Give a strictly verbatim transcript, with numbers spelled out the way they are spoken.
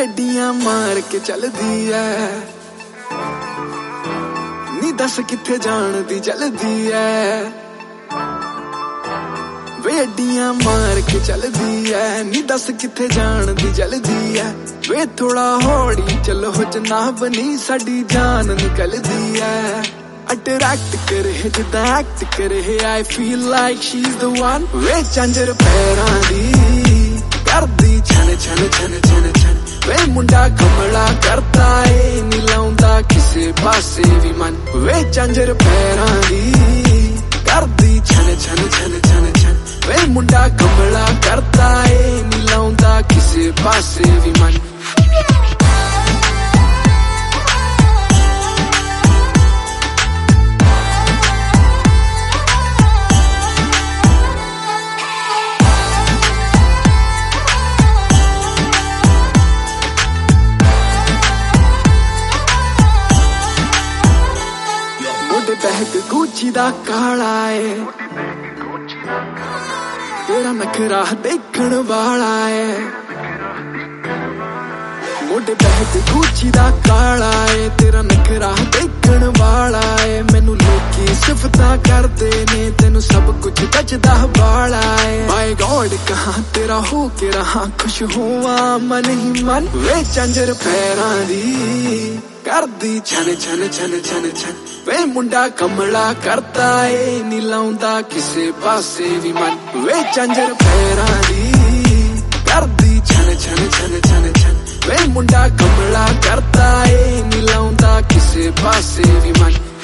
वेडियां मार के चलदी है नी दस किथे जान दी चलदी है। वेडियां मार के चलदी है नी दस किथे जान दी चलदी है। वे थोड़ा हौली चलो जना बनी साडी जान निकलदी है। अट्रैक्ट करे जिदा एक्ट करे I feel like she is the one. वे झांजर पैरां दी करदी छन छन छन छन छन। वे मुंडा कमला करता है नी लाउंदा किसे पासे भी मन। वे झांजर पैरां दी करदी छन छन छन छन छन। वे मुंडा कमला करता है नी लाउंदा किसे पासे भी मन। बहक गुची दा काला है तेरा नखरा देखण वाला है। मोढे बहक गुची दा काला है तेरा नखरा देखण वाला है। मैनू लोकी सिफतां करदे ने तेनू सब कुछ जचदा वाला है। बाय गॉड कहां तेरा हो के रहा खुश होवा मन ही मन। वे झांजर पैरां दी करदी छन छन छन छन छन। वे मुंडा कमला करता है नी लाउंदा किसे पासे भी मन। वे झांजर पैरां दी करदी छन छन छन छन छन। वे मुंडा कमला करता है नी लाउंदा किसे पासे भी मन।